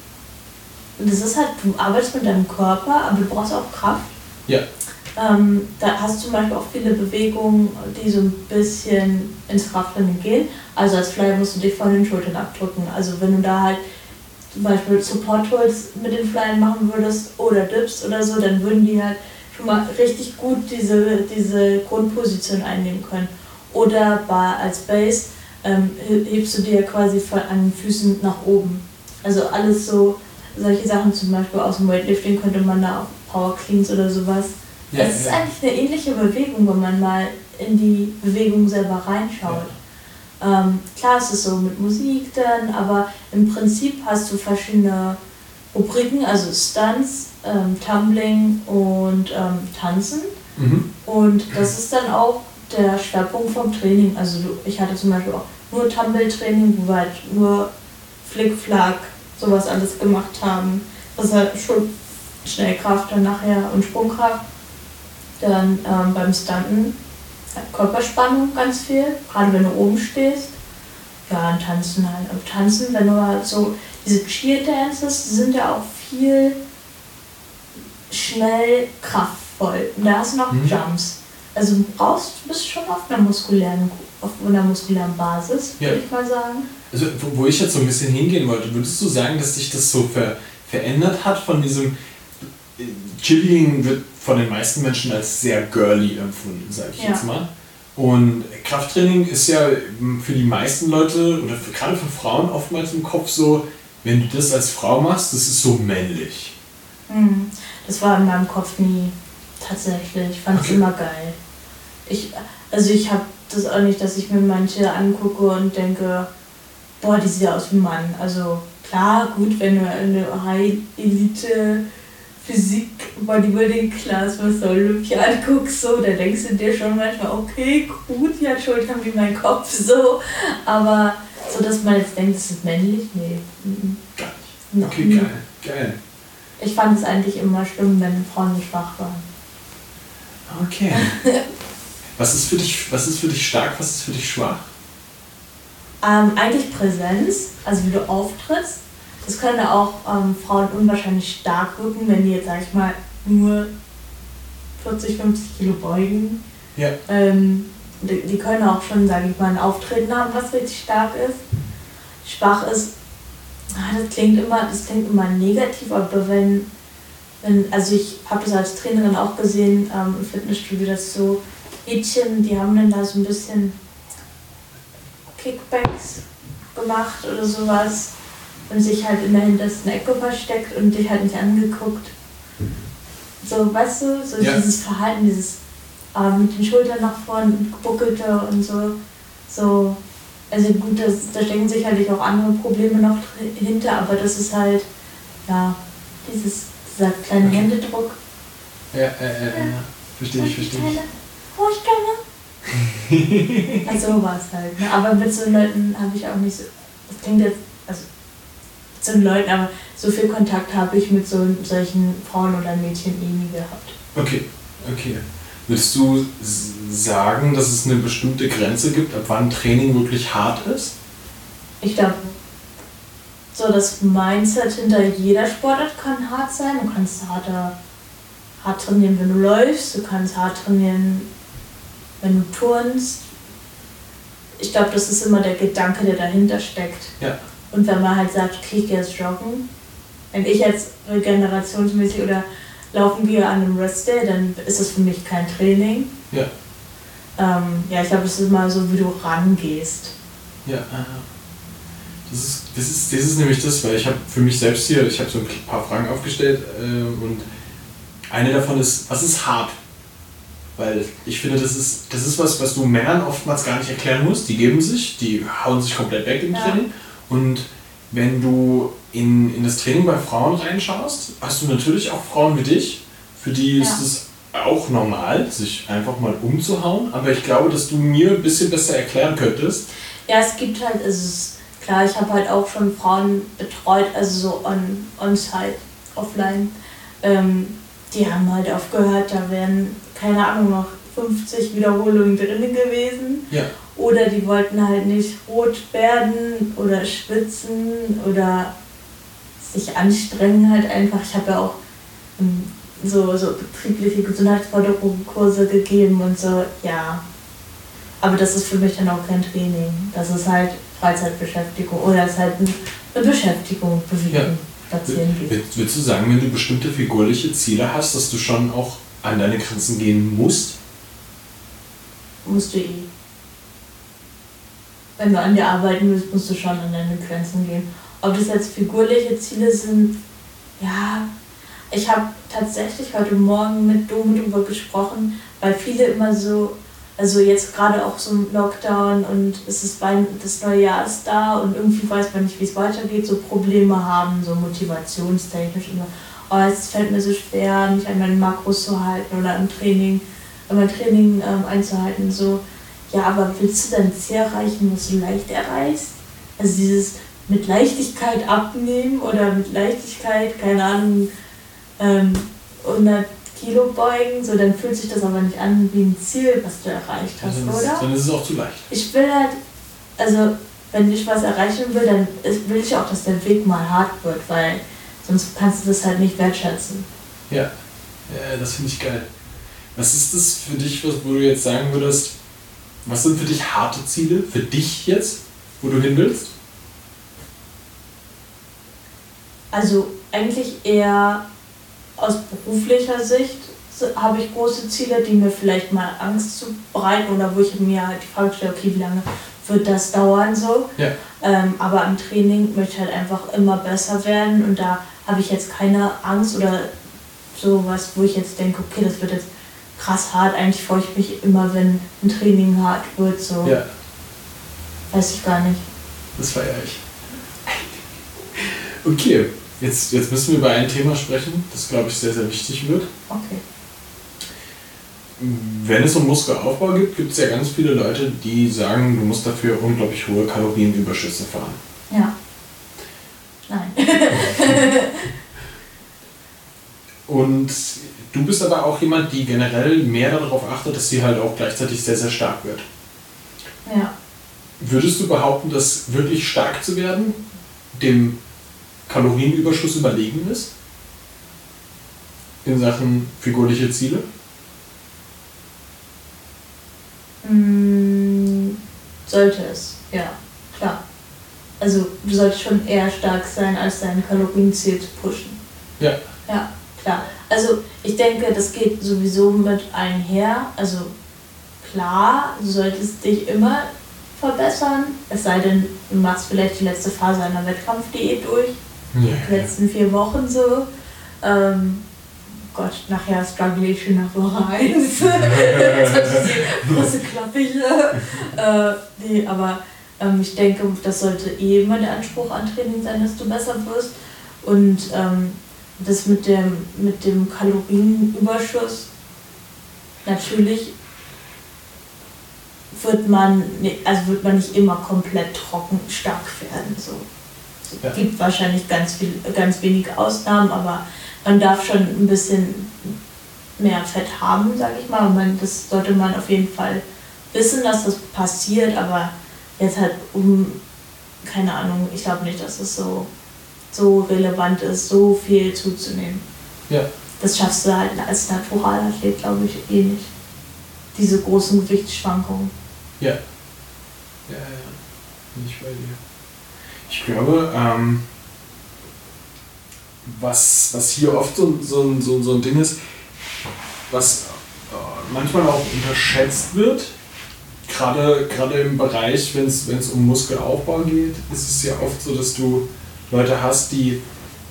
Das ist halt, du arbeitest mit deinem Körper, aber du brauchst auch Kraft. Ja. Da hast du zum Beispiel auch viele Bewegungen, die so ein bisschen ins Krafttraining gehen. Also als Flyer musst du dich von den Schultern abdrücken. Also wenn du da halt zum Beispiel Support Holds mit den Flyern machen würdest oder Dips oder so, dann würden die halt schon mal richtig gut diese Grundposition einnehmen können. Oder als Base hebst du dir quasi an den Füßen nach oben. Also alles so, solche Sachen zum Beispiel aus dem Weightlifting könnte man da auch Power Cleans oder sowas. Ja, das ist eigentlich eine ähnliche Bewegung, wenn man mal in die Bewegung selber reinschaut. Ja. Klar, es ist so mit Musik dann, aber im Prinzip hast du verschiedene Rubriken, also Stunts, Tumbling und Tanzen. Mhm. Und das ist dann auch der Schwerpunkt vom Training. Also ich hatte zum Beispiel auch nur Tumble-Training, wo wir halt nur Flick-Flack, sowas alles gemacht haben. Das ist halt schon Schnellkraft dann nachher und Sprungkraft. Dann beim Stunten Körperspannung ganz viel, gerade wenn du oben stehst. Ja, und Tanzen halt. Und Tanzen, wenn du halt so, diese Cheer-Dances sind ja auch viel schnell kraftvoll. Und da hast du noch Jumps. Also du bist schon auf einer muskulären Basis, würde ich mal sagen. Also wo ich jetzt so ein bisschen hingehen wollte, würdest du sagen, dass sich das so verändert hat von diesem Cheerleading wird von den meisten Menschen als sehr girly empfunden, sage ich jetzt mal. Und Krafttraining ist ja für die meisten Leute oder gerade für Frauen oftmals im Kopf so, wenn du das als Frau machst, das ist so männlich. Das war in meinem Kopf nie tatsächlich. Ich fand es immer geil. Ich habe das auch nicht, dass ich mir manche angucke und denke, boah, die sieht ja aus wie ein Mann. Also klar, gut, wenn du eine High-Elite Physik, Bodybuilding-Class, was du Olympia anguckst, so, da denkst du dir schon manchmal, okay, gut, die hat Schultern wie mein Kopf, so. Aber so, dass man jetzt denkt, das ist männlich, nee. Gar nicht. Okay, geil. Ich fand es eigentlich immer schlimm, wenn Frauen so schwach waren. Okay. Was ist für dich stark, was ist für dich schwach? Eigentlich Präsenz, also wie du auftrittst. Das können auch Frauen unwahrscheinlich stark wirken, wenn die jetzt, sag ich mal, nur 40, 50 Kilo beugen. Ja. Die können auch schon, sage ich mal, ein Auftreten haben, was richtig stark ist. Schwach ist, das klingt immer negativ, aber also ich habe das als Trainerin auch gesehen im Fitnessstudio, dass so Mädchen, die haben dann da so ein bisschen Kickbacks gemacht oder sowas und sich halt in der hintersten Ecke versteckt und dich halt nicht angeguckt. So, weißt du, so ja. Dieses Verhalten, dieses mit den Schultern nach vorne und gebuckelte und so. Also gut, da stecken sicherlich auch andere Probleme noch hinter, aber das ist halt, ja, dieser kleine Händedruck. Ja. Verstehe ich. Also war es halt. Ne? Aber mit so Leuten habe ich auch nicht so, das klingt jetzt, also mit so Leuten, aber so viel Kontakt habe ich mit solchen Frauen oder Mädchen nie gehabt. Okay. Würdest du sagen, dass es eine bestimmte Grenze gibt, ab wann Training wirklich hart ist? Ich glaube, so das Mindset hinter jeder Sportart kann hart sein. Du kannst hart trainieren, wenn du läufst, du kannst hart trainieren, wenn du turnst. Ich glaube, das ist immer der Gedanke, der dahinter steckt. Ja. Und wenn man halt sagt, okay, ich gehe jetzt joggen, wenn ich jetzt regenerationsmäßig oder laufen wir an einem Rest-Day, dann ist das für mich kein Training. Ja. Ich glaube, das ist mal so, wie du rangehst. Ja, das ist nämlich das, weil ich habe für mich selbst hier, ich habe so ein paar Fragen aufgestellt und eine davon ist, was ist hart? Weil ich finde, das ist was du Männern oftmals gar nicht erklären musst. Die geben sich, die hauen sich komplett weg im Training. Und wenn du in das Training bei Frauen reinschaust, hast du natürlich auch Frauen wie dich, für die ist es auch normal, sich einfach mal umzuhauen. Aber ich glaube, dass du mir ein bisschen besser erklären könntest. Ja, es gibt halt, klar, ich habe halt auch schon Frauen betreut, also so on-site, offline. Die haben halt aufgehört, da wären, keine Ahnung, noch 50 Wiederholungen drin gewesen. Ja. Oder die wollten halt nicht rot werden oder schwitzen oder sich anstrengen halt einfach. Ich habe ja auch so betriebliche Gesundheitsförderungskurse gegeben und so, ja. Aber das ist für mich dann auch kein Training. Das ist halt Freizeitbeschäftigung oder es ist halt eine Beschäftigung, bewegen, spazieren gehen. Würdest du sagen, wenn du bestimmte figurliche Ziele hast, dass du schon auch an deine Grenzen gehen musst? Musst du Wenn du an dir arbeiten willst, musst du schon an deine Grenzen gehen. Ob das jetzt figurliche Ziele sind, ja, ich habe tatsächlich heute Morgen mit Dome darüber gesprochen, weil viele immer so, also jetzt gerade auch so im Lockdown und es ist das neue Jahr ist da und irgendwie weiß man nicht, wie es weitergeht, so Probleme haben, so motivationstechnisch. Und es fällt mir so schwer, mich an meinen Makros zu halten oder mein Training einzuhalten, so. Ja, aber willst du dein Ziel erreichen, was du leicht erreichst? Also dieses mit Leichtigkeit abnehmen oder mit Leichtigkeit, keine Ahnung, 100 Kilo beugen, so, dann fühlt sich das aber nicht an wie ein Ziel, was du erreicht hast, oder? Dann ist es auch zu leicht. Ich will halt, also wenn ich was erreichen will, dann will ich auch, dass der Weg mal hart wird, weil sonst kannst du das halt nicht wertschätzen. Ja, das finde ich geil. Was ist das für dich, wo du jetzt sagen würdest, was sind für dich harte Ziele, für dich jetzt, wo du hin willst? Also eigentlich eher aus beruflicher Sicht habe ich große Ziele, die mir vielleicht mal Angst zu bereiten oder wo ich mir halt die Frage stelle, okay, wie lange wird das dauern so? Ja. Aber im Training möchte ich halt einfach immer besser werden und da habe ich jetzt keine Angst oder sowas, wo ich jetzt denke, okay, das wird jetzt krass hart. Eigentlich freue ich mich immer, wenn ein Training hart wird, so. Ja. Weiß ich gar nicht. Das feiere ich. Okay, jetzt müssen wir über ein Thema sprechen, das, glaube ich, sehr, sehr wichtig wird. Okay. Wenn es um Muskelaufbau gibt es ja ganz viele Leute, die sagen, du musst dafür unglaublich hohe Kalorienüberschüsse fahren. Ja. Nein. aber auch jemand, die generell mehr darauf achtet, dass sie halt auch gleichzeitig sehr, sehr stark wird. Ja. Würdest du behaupten, dass wirklich stark zu werden dem Kalorienüberschuss überlegen ist? In Sachen figurliche Ziele? Sollte es, ja, klar. Also du solltest schon eher stark sein, als dein Kalorienziel zu pushen. Ja. Ja, klar. Also ich denke, das geht sowieso mit einher. Also klar, du solltest dich immer verbessern. Es sei denn, du machst vielleicht die letzte Phase einer Wettkampfdiät durch. Ja. Die letzten 4 Wochen so. Gott, nachher struggle ich schon nach Woche 1. Große Klappe hier. Nee, aber ich denke, das sollte immer der Anspruch an Training sein, dass du besser wirst. Und das mit dem Kalorienüberschuss, natürlich wird man nicht immer komplett trocken stark werden. So. Es gibt wahrscheinlich ganz wenige Ausnahmen, aber man darf schon ein bisschen mehr Fett haben, sage ich mal. Das sollte man auf jeden Fall wissen, dass das passiert, aber jetzt halt keine Ahnung, ich glaube nicht, dass es so relevant ist, so viel zuzunehmen. Ja. Das schaffst du halt als Naturalathlet, glaube ich, eh nicht. Diese großen Gewichtsschwankungen. Ja. Ja. Bin ich bei dir. Ich glaube, was hier oft so ein Ding ist, was manchmal auch unterschätzt wird, gerade im Bereich, wenn es um Muskelaufbau geht, ist es ja oft so, dass du Leute hast, die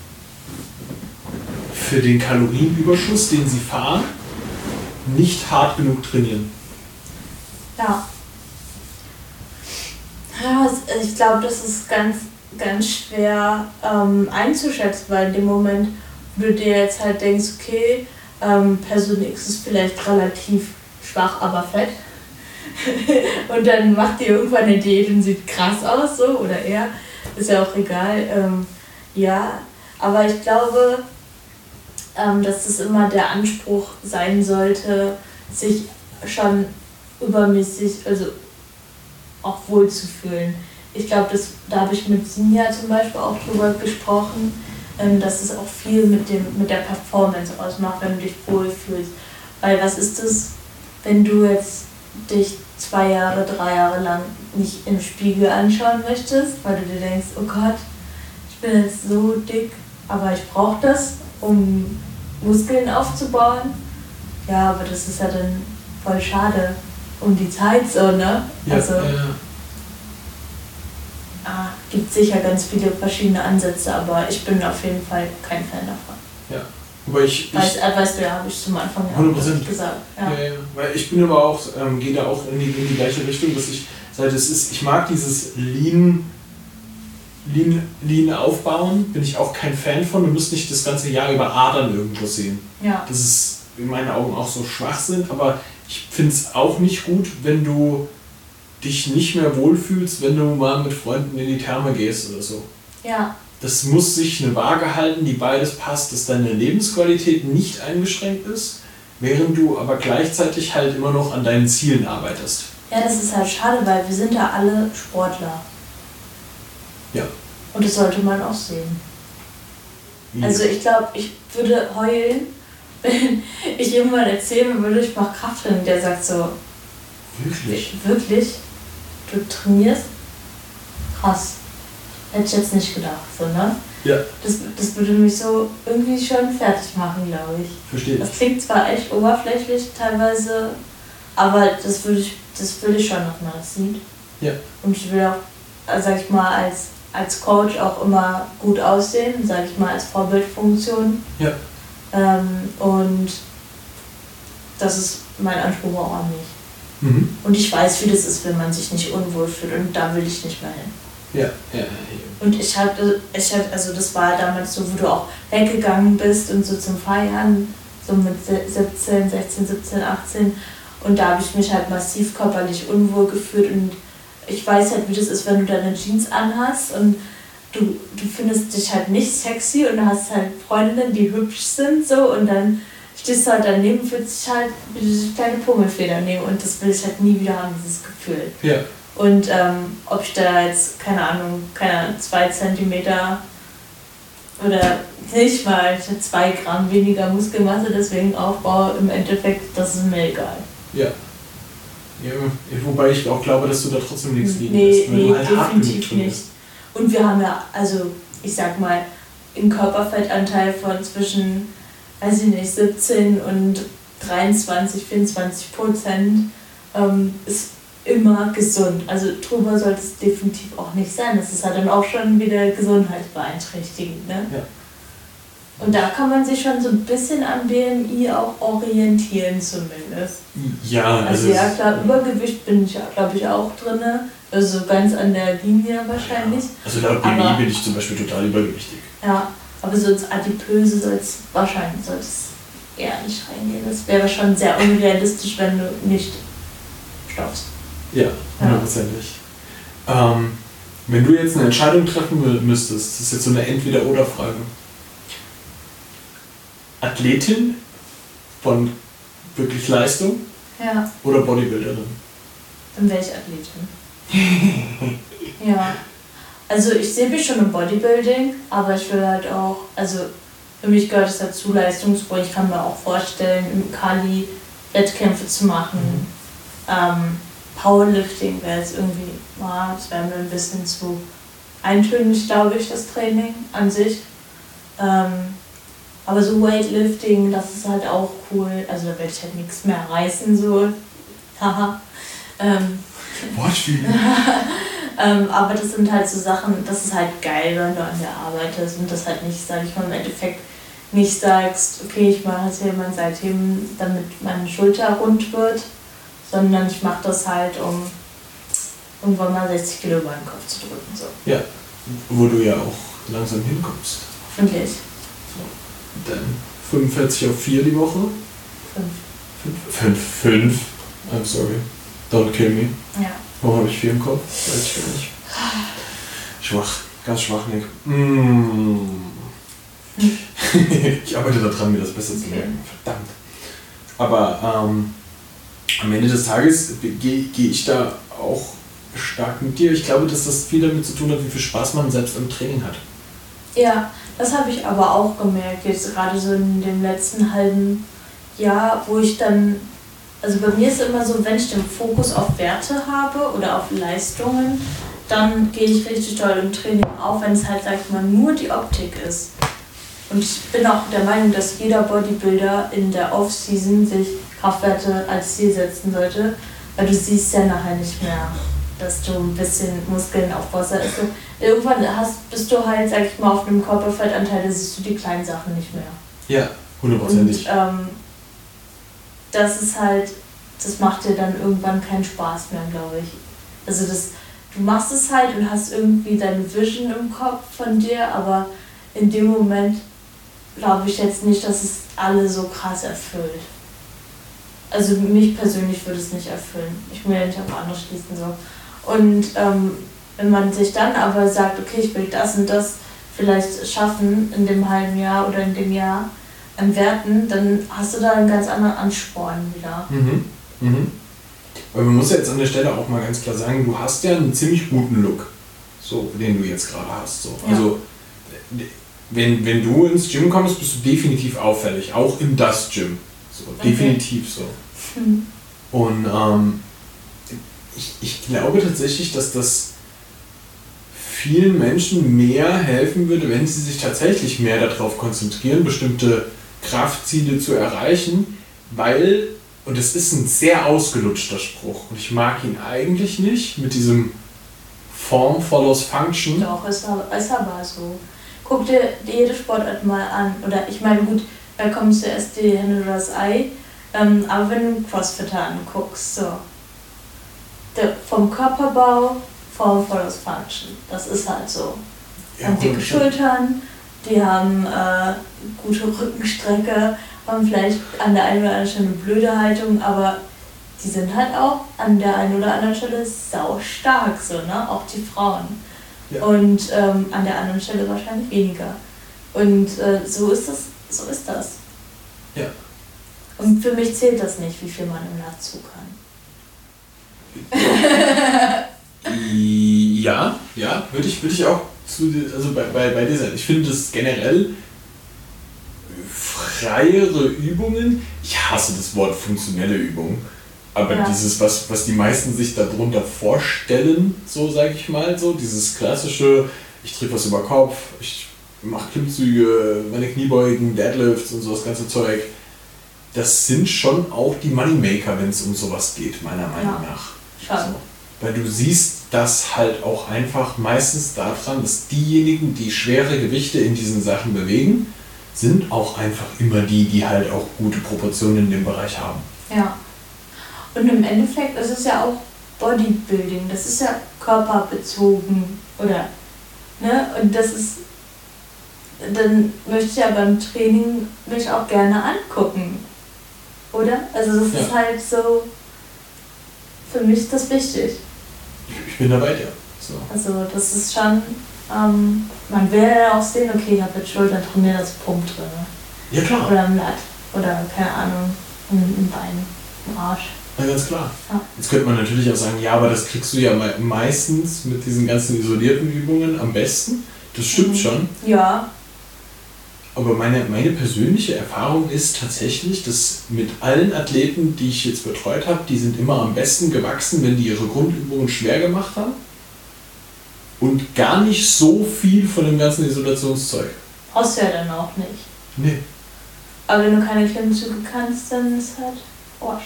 für den Kalorienüberschuss, den sie fahren, nicht hart genug trainieren. Ja. Ja, ich glaube, das ist ganz schwer einzuschätzen, weil in dem Moment, wo du dir jetzt halt denkst, okay, Person X ist vielleicht relativ schwach, aber fett. Und dann macht die irgendwann eine Diät und sieht krass aus, so, oder er, ist ja auch egal. Ja, aber ich glaube, dass es immer der Anspruch sein sollte, sich schon übermäßig, also auch wohl zu fühlen. Ich glaube, da habe ich mit Sinja zum Beispiel auch drüber gesprochen, dass es auch viel mit der Performance ausmacht, wenn du dich wohlfühlst. Weil was ist es, wenn du jetzt dich 2 Jahre, 3 Jahre lang nicht im Spiegel anschauen möchtest, weil du dir denkst, oh Gott, ich bin jetzt so dick, aber ich brauche das, um Muskeln aufzubauen. Ja, aber das ist ja dann voll schade um die Zeit so, ne? Ja, also gibt sicher ganz viele verschiedene Ansätze, aber ich bin auf jeden Fall kein Fan davon. Ja. Aber weißt du ja, habe ich zum Anfang ja 100% gesagt. Ja. Ja. Weil ich bin aber auch, gehe da auch in die gleiche Richtung, dass ich sage, ich mag dieses Lean aufbauen, bin ich auch kein Fan von. Du musst nicht das ganze Jahr über Adern irgendwo sehen. Ja. Das ist in meinen Augen auch so Schwachsinn, aber ich finde es auch nicht gut, wenn du dich nicht mehr wohlfühlst, wenn du mal mit Freunden in die Therme gehst oder so. Ja. Das muss sich eine Waage halten, die beides passt, dass deine Lebensqualität nicht eingeschränkt ist, während du aber gleichzeitig halt immer noch an deinen Zielen arbeitest. Ja, das ist halt schade, weil wir sind ja alle Sportler. Ja. Und das sollte man auch sehen. Ja. Also ich glaube, ich würde heulen, wenn ich jemand erzählen würde, ich mache Krafttraining, der sagt so, Wirklich? Wirklich? Du trainierst? Krass. Hätte ich jetzt nicht gedacht, so, ne? Ja. Das würde mich so irgendwie schon fertig machen, glaube ich. Verstehe. Das klingt zwar echt oberflächlich teilweise, aber das will ich schon, dass man das sieht. Ja. Und ich will auch, sag ich mal, als Coach auch immer gut aussehen, sag ich mal, als Vorbildfunktion. Ja. Und das ist mein Anspruch auch an mich. Mhm. Und ich weiß, wie das ist, wenn man sich nicht unwohl fühlt, und da will ich nicht mehr hin. Ja. Und ich hatte, also das war damals so, wo du auch weggegangen bist und so zum Feiern, so mit 16, 17, 18, und da habe ich mich halt massiv körperlich unwohl gefühlt, und ich weiß halt, wie das ist, wenn du deine Jeans anhast und du findest dich halt nicht sexy und du hast halt Freundinnen, die hübsch sind, so, und dann stehst du halt daneben, fühlst dich halt wie eine kleine Pummelfeder nehmen und das will ich halt nie wieder haben, dieses Gefühl. Ja. Und ob ich da jetzt, keine Ahnung, 2 Zentimeter oder nicht mal 2 Gramm weniger Muskelmasse deswegen aufbaue, im Endeffekt, das ist mir egal. Ja. Ja, wobei ich auch glaube, dass du da trotzdem nichts liegen lässt. Weil du halt definitiv nicht. Und wir haben ja, also ich sag mal, einen Körperfettanteil von zwischen, weiß ich nicht, 17 und 23, 24% ist immer gesund. Also drüber sollte es definitiv auch nicht sein. Das ist halt dann auch schon wieder gesundheitsbeeinträchtigend. Ne? Ja. Und da kann man sich schon so ein bisschen am BMI auch orientieren zumindest. Ja, also ja klar, Übergewicht bin ich, glaube ich, auch drin. Also ganz an der Linie wahrscheinlich. Also laut BMI bin ich zum Beispiel total übergewichtig. Ja, aber so ins Adipöse soll es wahrscheinlich eher nicht reingehen. Das wäre schon sehr unrealistisch, wenn du nicht stoffst. Ja, 100%. Wenn du jetzt eine Entscheidung treffen müsstest, das ist jetzt so eine Entweder-oder-Frage. Athletin von wirklich Leistung oder Bodybuilderin? Dann wäre ich Athletin. Ja. Also ich sehe mich schon im Bodybuilding, aber ich will halt auch, also für mich gehört es dazu, Leistungssport. Ich kann mir auch vorstellen, im Kali Wettkämpfe zu machen. Powerlifting wäre jetzt irgendwie, das wäre mir ein bisschen zu eintönig, glaube ich, das Training an sich. Aber so Weightlifting, das ist halt auch cool. Also da werde ich halt nichts mehr reißen, so. Haha. Wortspiel. Aber das sind halt so Sachen, das ist halt geil, wenn du an der Arbeit bist und das halt nicht, sag ich mal, im Endeffekt nicht sagst, okay, ich mache jetzt hier mein Seitheben, damit meine Schulter rund wird, sondern ich mache das halt, um irgendwann mal 60 Kilo über den Kopf zu drücken. So. Ja, wo du ja auch langsam hinkommst. Hoffentlich. So. Dann 45 auf 4 die Woche? 5. I'm sorry. Don't kill me. Ja. Warum habe ich 4 im Kopf? Weiß ich gar nicht. Schwach. Ganz schwach, Nick. Ich arbeite daran, mir das besser zu merken. Verdammt. Aber am Ende des Tages gehe ich da auch stark mit dir. Ich glaube, dass das viel damit zu tun hat, wie viel Spaß man selbst im Training hat. Ja, das habe ich aber auch gemerkt, jetzt gerade so in dem letzten halben Jahr, wo ich dann, also bei mir ist es immer so, wenn ich den Fokus auf Werte habe oder auf Leistungen, dann gehe ich richtig toll im Training auf, wenn es halt, sag ich mal, nur die Optik ist. Und ich bin auch der Meinung, dass jeder Bodybuilder in der Off-Season sich Kraftwerte als Ziel setzen sollte, weil du siehst ja nachher nicht mehr, dass du ein bisschen Muskeln aufbaust. Also irgendwann bist du halt, sag ich mal, auf einem Körperfettanteil, da siehst du die kleinen Sachen nicht mehr. Ja, 100%. Und das ist halt, das macht dir dann irgendwann keinen Spaß mehr, glaube ich. Also du machst es halt und hast irgendwie deine Vision im Kopf von dir, aber in dem Moment glaube ich jetzt nicht, dass es alle so krass erfüllt. Also mich persönlich würde es nicht erfüllen. Ich will ja nicht auf andere schließen so. Und wenn man sich dann aber sagt, okay, ich will das und das vielleicht schaffen in dem halben Jahr oder in dem Jahr an Werten, dann hast du da einen ganz anderen Ansporn wieder. Aber man muss ja jetzt an der Stelle auch mal ganz klar sagen, du hast ja einen ziemlich guten Look, so, den du jetzt gerade hast. So. Ja. Also wenn du ins Gym kommst, bist du definitiv auffällig, auch in das Gym. So, okay. Definitiv so. Und ich glaube tatsächlich, dass das vielen Menschen mehr helfen würde, wenn sie sich tatsächlich mehr darauf konzentrieren, bestimmte Kraftziele zu erreichen, weil, und das ist ein sehr ausgelutschter Spruch, und ich mag ihn eigentlich nicht, mit diesem Form follows Function. Doch, ist aber so. Guck dir jede Sportart mal an, oder ich meine, gut, da kommt zuerst die Henne oder das Ei, aber wenn du einen Crossfitter anguckst, so, vom Körperbau, Form follows Function, das ist halt so. Die haben dicke Schultern, die haben gute Rückenstrecke, haben vielleicht an der einen oder anderen Stelle eine blöde Haltung, aber die sind halt auch an der einen oder anderen Stelle sau stark, so, ne? Auch die Frauen. Ja. Und an der anderen Stelle wahrscheinlich weniger. Und so ist das. Ja. Und für mich zählt das nicht, wie viel man im Latzug kann. Ja, würde ich auch bei dir sein. Ich finde das generell freiere Übungen, ich hasse das Wort funktionelle Übung, aber dieses, was die meisten sich darunter vorstellen, so sage ich mal, so dieses klassische, ich trete was über Kopf, ich mache Klimmzüge, meine Kniebeugen, Deadlifts und so das ganze Zeug, das sind schon auch die Moneymaker, wenn es um sowas geht, meiner Meinung nach. Schon. So. Weil du siehst das halt auch einfach meistens daran, dass diejenigen, die schwere Gewichte in diesen Sachen bewegen, sind auch einfach immer die halt auch gute Proportionen in dem Bereich haben. Ja. Und im Endeffekt ist es ja auch Bodybuilding, das ist ja körperbezogen, oder? Ne? Und das ist, dann möchte ich ja beim Training mich auch gerne angucken, oder? Also das ist halt so, für mich ist das wichtig. Ich bin dabei, ja. So. Also das ist schon, man will ja auch sehen, okay, ich habe jetzt Schultern trainiert, das Pump drin. Ja klar. Oder im Lat. Oder keine Ahnung, im Bein, im Arsch. Ja, ganz klar. Ja. Jetzt könnte man natürlich auch sagen, ja, aber das kriegst du ja meistens mit diesen ganzen isolierten Übungen am besten. Das stimmt schon. Ja. Aber meine persönliche Erfahrung ist tatsächlich, dass mit allen Athleten, die ich jetzt betreut habe, die sind immer am besten gewachsen, wenn die ihre Grundübungen schwer gemacht haben und gar nicht so viel von dem ganzen Isolationszeug. Brauchst du ja dann auch nicht. Nee. Aber wenn du keine Klimmzüge kannst, dann ist halt Arsch.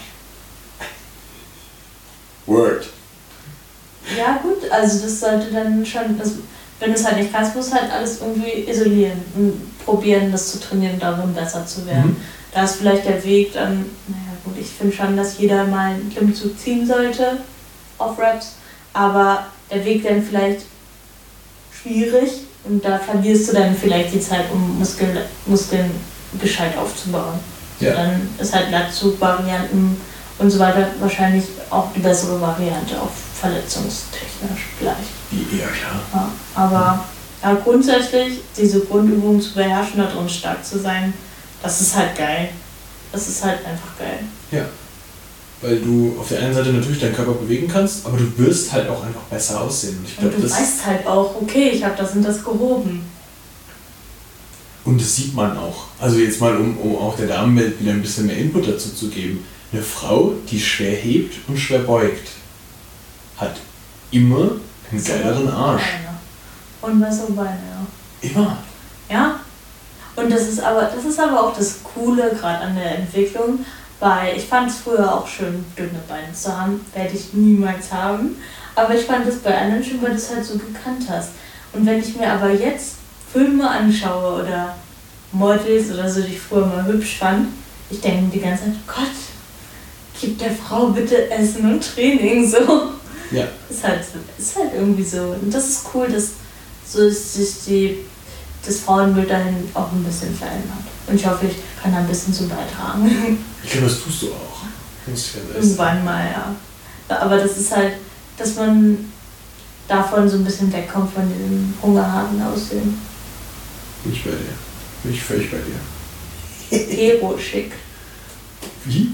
Word. Ja gut, also das sollte dann schon, wenn du es halt nicht kannst, musst du halt alles irgendwie isolieren und probieren, das zu trainieren, darum besser zu werden. Mhm. Da ist vielleicht der Weg dann, naja gut, ich finde schon, dass jeder mal einen Klimmzug ziehen sollte auf Reps, aber der Weg dann vielleicht schwierig und da verlierst du dann vielleicht die Zeit, um Muskeln gescheit aufzubauen. Ja. Dann ist halt Latzug-Varianten und so weiter wahrscheinlich auch die bessere Variante, auch verletzungstechnisch vielleicht. Ja, klar. Ja, aber grundsätzlich diese Grundübungen zu beherrschen, da drin stark zu sein, das ist halt geil. Das ist halt einfach geil. Ja. Weil du auf der einen Seite natürlich deinen Körper bewegen kannst, aber du wirst halt auch einfach besser aussehen. Ich glaub, und du weißt halt auch, okay, ich habe das und das gehoben. Und das sieht man auch. Also jetzt mal, um auch der Damenwelt wieder ein bisschen mehr Input dazu zu geben. Eine Frau, die schwer hebt und schwer beugt, hat immer einen geileren Arsch. Und bessere Beine, ja. Immer. Ja. Und das ist aber auch das Coole gerade an der Entwicklung, weil ich fand es früher auch schön, dünne Beine zu haben. Werde ich niemals haben. Aber ich fand das bei anderen schön, weil du es halt so gekannt hast. Und wenn ich mir aber jetzt Filme anschaue oder Models oder so, die ich früher mal hübsch fand, ich denke mir die ganze Zeit, Gott, gib der Frau bitte Essen und Training, so. Ja. Ist halt irgendwie so. Und das ist cool, dass so sich das Frauenbild dahin auch ein bisschen verändert. Und ich hoffe, ich kann da ein bisschen zu beitragen. Ich glaube, das tust du auch. Irgendwann mal, ja. Aber das ist halt, dass man davon so ein bisschen wegkommt von diesem hungerharten Aussehen. Bin ich bei dir. Bin ich völlig bei dir. Hero-schick. Wie?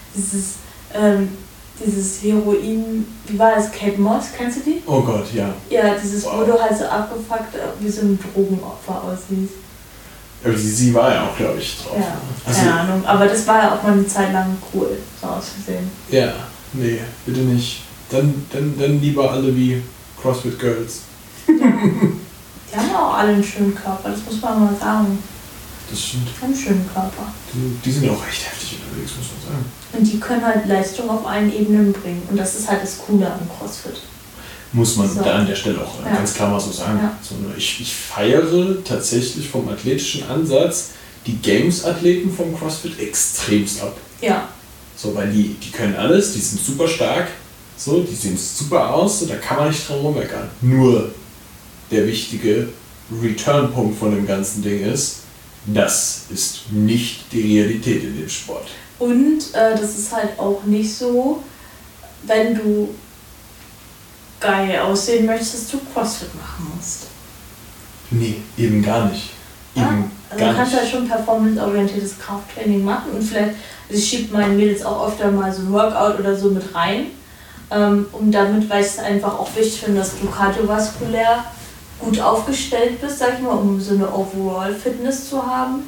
Dieses Heroin, wie war das? Kate Moss, kennst du die? Oh Gott, ja. Ja, dieses, wo du halt so abgefuckt wie so ein Drogenopfer aussiehst. Aber sie war ja auch, glaube ich, drauf. Ja, also, keine Ahnung. Aber das war ja auch mal eine Zeit lang cool, so auszusehen. Ja, nee, bitte nicht. Dann lieber alle wie CrossFit Girls. Ja. Die haben ja auch alle einen schönen Körper, das muss man mal sagen. Das stimmt. Die haben einen schönen Körper. Die sind auch recht heftig unterwegs, muss man sagen. Und die können halt Leistung auf allen Ebenen bringen. Und das ist halt das Coole am CrossFit. Muss man So. da an der Stelle auch ganz klar mal so sagen. Ja. So, ich feiere tatsächlich vom athletischen Ansatz die Games-Athleten vom CrossFit extremst ab. Ja. So, weil die können alles, die sind super stark, so, die sehen super aus, so, da kann man nicht dran rummeckern. Nur der wichtige Return-Punkt von dem ganzen Ding ist, das ist nicht die Realität in dem Sport. Und das ist halt auch nicht so, wenn du geil aussehen möchtest, dass du CrossFit machen musst. Nee, eben gar nicht. Eben Also du kannst halt schon performance-orientiertes Krafttraining machen und vielleicht, also ich schiebe meinen Mädels auch öfter mal so ein Workout oder so mit rein, um damit, weil ich es einfach auch wichtig finde, dass du kardiovaskulär gut aufgestellt bist, sag ich mal, um so eine Overall-Fitness zu haben.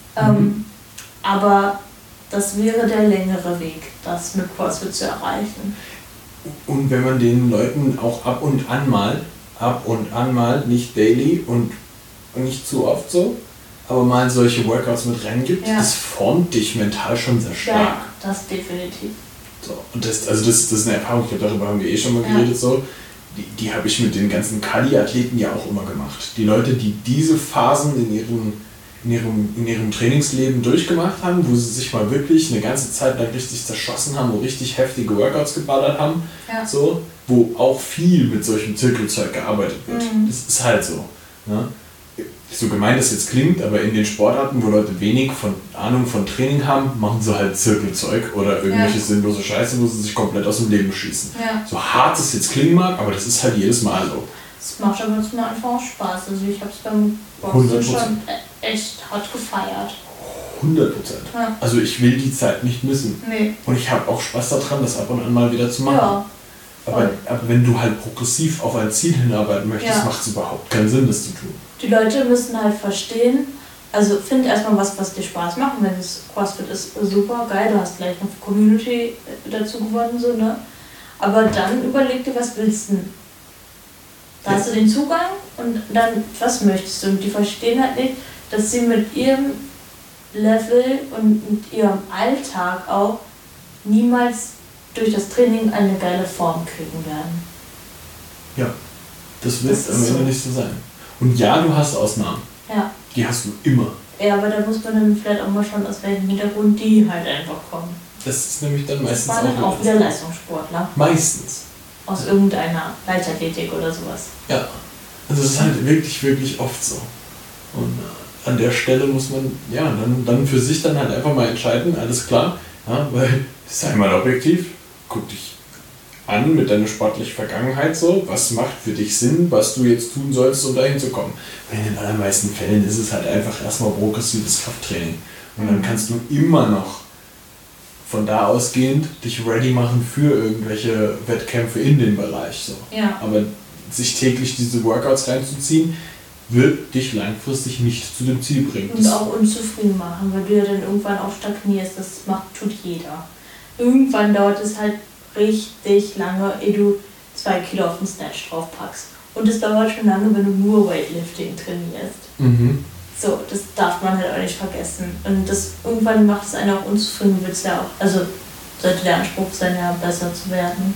Aber das wäre der längere Weg, das mit CrossFit zu erreichen. Und wenn man den Leuten auch ab und an mal, nicht daily und nicht zu oft so, aber mal solche Workouts mit reingibt, das formt dich mental schon sehr stark. Ja, das definitiv. So, und das ist eine Erfahrung, ich glaube, darüber haben wir schon mal geredet, so. Die habe ich mit den ganzen Kali-Athleten ja auch immer gemacht. Die Leute, die diese Phasen in ihrem Trainingsleben durchgemacht haben, wo sie sich mal wirklich eine ganze Zeit lang richtig zerschossen haben, wo richtig heftige Workouts geballert haben, so, wo auch viel mit solchem Zirkelzeug gearbeitet wird. Das ist halt so. Ne? So gemein das jetzt klingt, aber in den Sportarten, wo Leute wenig Ahnung von Training haben, machen sie halt Zirkelzeug oder irgendwelche sinnlose Scheiße, wo sie sich komplett aus dem Leben schießen. Ja. So hart es jetzt klingen mag, aber das ist halt jedes Mal so. Es macht aber zum Anfang auch Spaß. Also ich habe es beim Boxen schon echt hart gefeiert. 100%. Ja. Also ich will die Zeit nicht missen. Nee. Und ich habe auch Spaß daran, das ab und an mal wieder zu machen. Ja. Aber wenn du halt progressiv auf ein Ziel hinarbeiten möchtest, macht es überhaupt keinen Sinn, das zu tun. Die Leute müssen halt verstehen, also find erstmal was dir Spaß macht. Wenn es CrossFit ist, super geil, du hast gleich eine Community dazu gewonnen, so, ne? Aber dann überleg dir, was willst du denn? Da hast du den Zugang und dann, was möchtest du? Und die verstehen halt nicht, dass sie mit ihrem Level und mit ihrem Alltag auch niemals durch das Training eine geile Form kriegen werden. Ja, das wird am Ende nicht so sein. Und ja, du hast Ausnahmen. Ja. Die hast du immer. Ja, aber da muss man dann vielleicht auch mal schauen, aus welchem Hintergrund die halt einfach kommen. Das ist nämlich dann meistens das waren dann auch wieder Leistungssportler. Meistens. Aus irgendeiner Leichtathletik oder sowas. Ja, also das ist halt wirklich, wirklich oft so. Und an der Stelle muss man dann für sich dann halt einfach mal entscheiden, alles klar, weil, sei mal objektiv, guck dich an mit deiner sportlichen Vergangenheit so, was macht für dich Sinn, was du jetzt tun sollst, um dahin zu kommen. Weil in den allermeisten Fällen ist es halt einfach erstmal progressives Krafttraining. Und dann kannst du immer noch von da ausgehend dich ready machen für irgendwelche Wettkämpfe in dem Bereich. So. Ja. Aber sich täglich diese Workouts reinzuziehen, wird dich langfristig nicht zu dem Ziel bringen. Und auch unzufrieden machen, weil du ja dann irgendwann auch stagnierst. Das tut jeder. Irgendwann dauert es halt richtig lange, ehe du 2 Kilo auf den Snatch draufpackst. Und es dauert schon lange, wenn du nur Weightlifting trainierst. So, das darf man halt auch nicht vergessen. Und irgendwann macht es einen auch unzufrieden, wird es ja auch, also sollte der Anspruch sein, ja besser zu werden.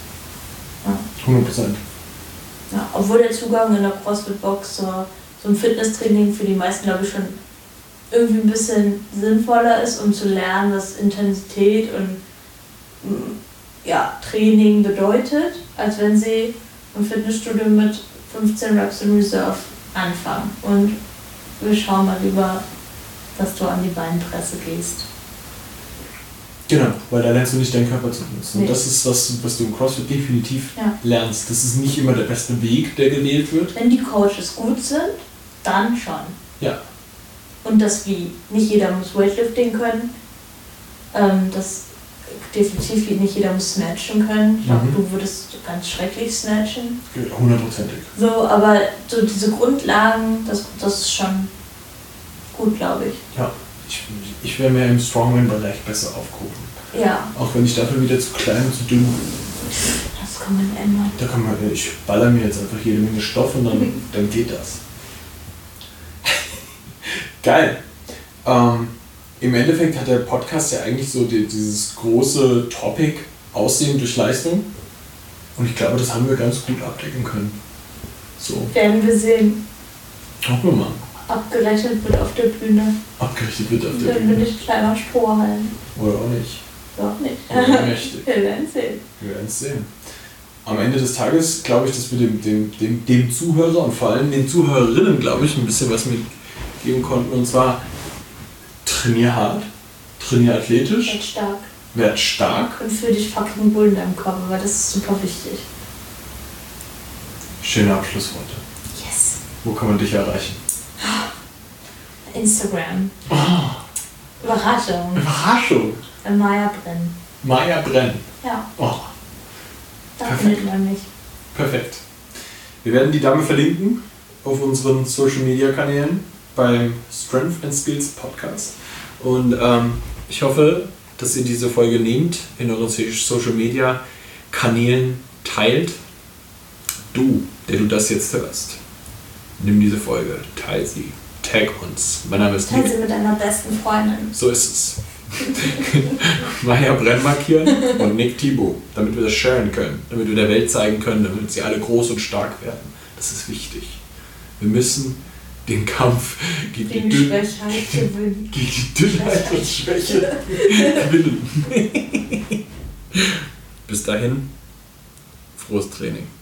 Ja. 100%. Ja, obwohl der Zugang in der CrossFit-Box so ein Fitnesstraining für die meisten, glaube ich, schon irgendwie ein bisschen sinnvoller ist, um zu lernen, was Intensität und Training bedeutet, als wenn sie im Fitnessstudio mit 15 Reps in Reserve anfangen. Und wir schauen mal lieber, dass du an die Beinpresse gehst. Genau, weil da lernst du nicht deinen Körper zu benutzen. Nee. Und das ist was du im CrossFit definitiv lernst. Das ist nicht immer der beste Weg, der gewählt wird. Wenn die Coaches gut sind, dann schon. Ja. Und nicht jeder muss Weightlifting können. Definitiv nicht jeder muss snatchen können. Ich glaube, du würdest ganz schrecklich snatchen. 100%ig. So, aber so diese Grundlagen, das ist schon gut, glaube ich. Ja, ich wäre mehr im Strongman-Bereich besser aufgehoben. Ja. Auch wenn ich dafür wieder zu klein und zu dünn bin. Das kann man ändern. Ich baller mir jetzt einfach jede Menge Stoff und dann geht das. Geil. Im Endeffekt hat der Podcast ja eigentlich so dieses große Topic Aussehen durch Leistung. Und ich glaube, das haben wir ganz gut abdecken können. So. Werden wir sehen. Hoffen wir mal. Abgerechnet wird auf der Bühne. Dann bin ich kleiner Strohhalm. Oder auch nicht. Doch nicht. Oder mächtig. Wir werden es sehen. Am Ende des Tages glaube ich, dass wir dem Zuhörer und vor allem den Zuhörerinnen, glaube ich, ein bisschen was mitgeben konnten. Und zwar trainier hart, trainier athletisch. Werd stark. Und fühl dich fucking wohl in deinem Körper, weil das ist super wichtig. Schöne Abschlussworte. Yes. Wo kann man dich erreichen? Instagram. Oh. Überraschung. Maya Brenn. Maya Brenn. Ja. Oh. Da findet man mich. Perfekt. Wir werden die Dame verlinken auf unseren Social Media Kanälen beim Strength and Skills Podcast. Und ich hoffe, dass ihr diese Folge nehmt, in euren Social Media Kanälen teilt. Du, der du das jetzt hörst, nimm diese Folge, teil sie, tag uns. Mein Name ist Teil sie mit deiner besten Freundin. So ist es. Maya Brenn markieren und Nick Thibaut, damit wir das sharen können, damit wir der Welt zeigen können, damit sie alle groß und stark werden. Das ist wichtig. Wir müssen den Kampf gegen die Schwächheit gewinnen. Gegen die Dünnheit und Schwäche gewinnen. Bis dahin, frohes Training.